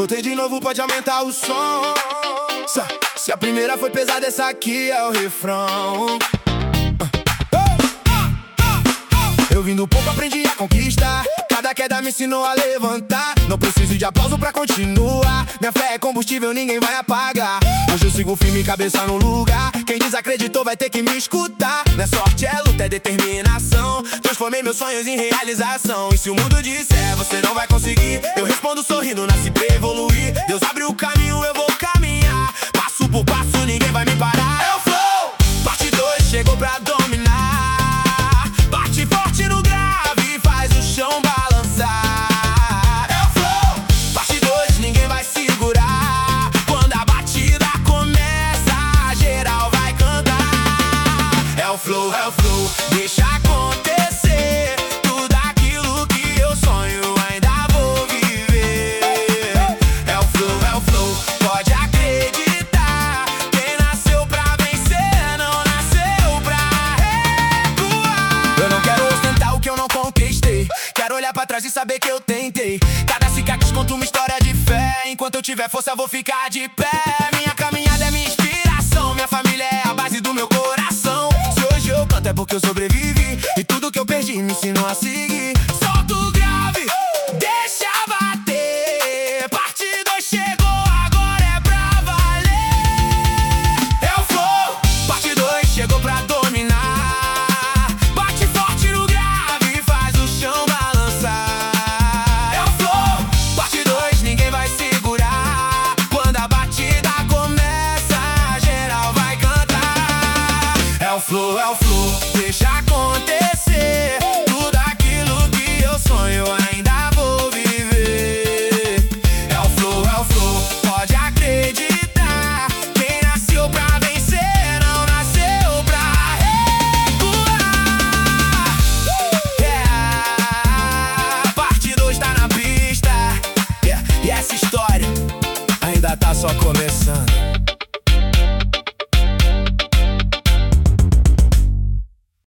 Voltei de novo, pode aumentar o som. Se a primeira foi pesada, essa aqui é o refrão. Eu vim do pouco, aprendi a conquistar. Cada queda me ensinou a levantar. Não preciso de aplauso pra continuar. Minha fé é combustível, ninguém vai apagar. Hoje eu sigo firme, cabeça no lugar. Quem desacreditou vai ter que me escutar. Não é sorte, é luta, é determinação. Transformei meus sonhos em realização. E se o mundo disser, você não vai conseguir, eu respondo sorrindo, nasci pra evoluir. Deus abre o caminho, eu vou caminhar. Passo por passo, ninguém vai me parar. É o flow, parte 2, chegou pra dominar. Bate forte no grave, faz o chão balançar. É o flow, parte 2, ninguém vai segurar. Quando a batida começa, geral vai cantar. É o flow, deixa acontecer. Tudo aquilo que eu sonho ainda vou viver. É o flow, pode acreditar. Quem nasceu pra vencer não nasceu pra recuar. Eu não quero ostentar o que eu não conquistei. Quero olhar pra trás e saber que eu tentei. Cada cicatriz conta uma história de fé. Enquanto eu tiver força, eu vou ficar de pé. Minha caminhada é minha inspiração. Minha família é a base do meu coração. Se hoje eu canto é porque eu sobrevivi. E tudo que eu perdi me ensinou a seguir. Solta o grave, deixa bater. Parte 2 chegou, agora é pra valer. É o flow, parte 2 chegou pra dominar. Bate forte no grave, faz o chão balançar. É o flow, parte 2, ninguém vai segurar. Quando a batida começa, geral vai cantar. É o flow, deixa acontecer. Tudo aquilo que eu sonho ainda vou viver. É o flow, pode acreditar. Quem nasceu pra vencer não nasceu pra recuar. Parte 2 tá na pista. E essa história ainda tá só começando.